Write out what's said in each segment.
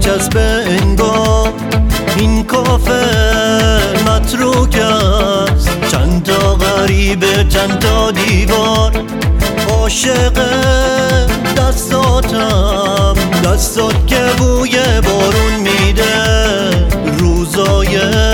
کس به انگار این کافه متروک است. چند تا غریبه چند تا دیوار، عاشق دستاتم، دستات که بوی بارون میده. روزای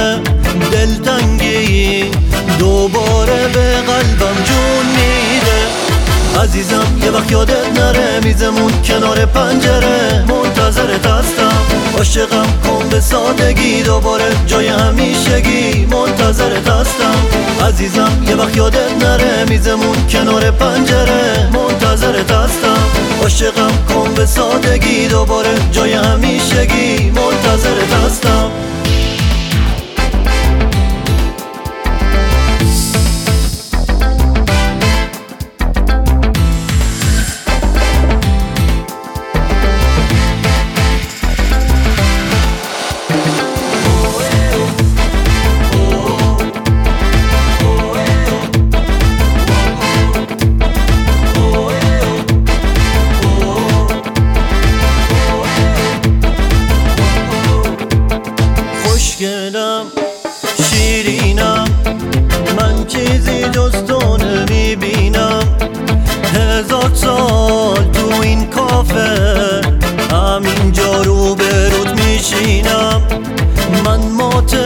دلتنگی دوباره به قلبم جون میده. عزیزم یه وقت یادت نره، میزمون کنار پنجره منتظرت هستم. عاشقم کن به سادگی، دوباره جای همیشگی منتظرت هستم. عزیزم یه وقت یادت نره، میزمون کنار پنجره منتظرت هستم. عاشقم کن به سادگی، دوباره جای همیشگی منتظرت هستم. خوشگلم شیرینم، من چیزی جز تو نمیبینم. 1000 سال تو این کافه همینجا رو به رود میشینم. من مات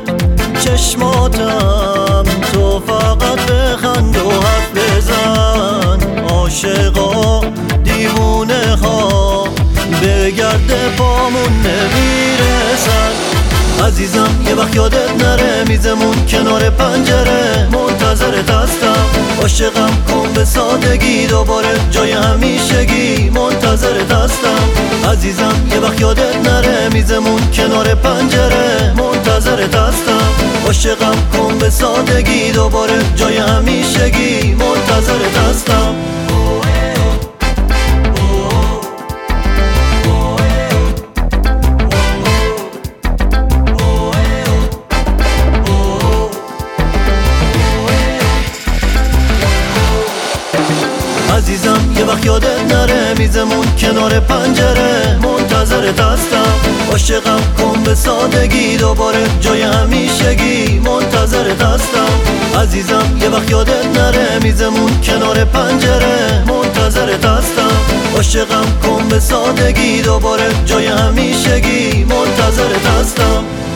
چشماتم، تو فقط بخند و حرف بزن. عاشقا دیوونه ها به گرد پامون نمیرسن. عزیزم یه وقت یادت نره، میزمون کنار پنجره منتظرت هستم. عاشقم کن به سادگی، دوباره جای همیشگی منتظرت هستم. عزیزم یه وقت یادت نره، میزمون کنار پنجره منتظرت هستم. عاشقم کن به سادگی، دوباره جای همیشگی منتظرت هستم. عزیزم یه وقت یادت نره، میزمون کنار پنجره منتظرت هستم. عاشقم کن به سادگی، دوباره جای همیشگی منتظرت هستم. عزیزم یه وقت یادت نره، میزمون کنار پنجره منتظرت هستم. عاشقم کن به سادگی، دوباره جای همیشگی منتظرت هستم.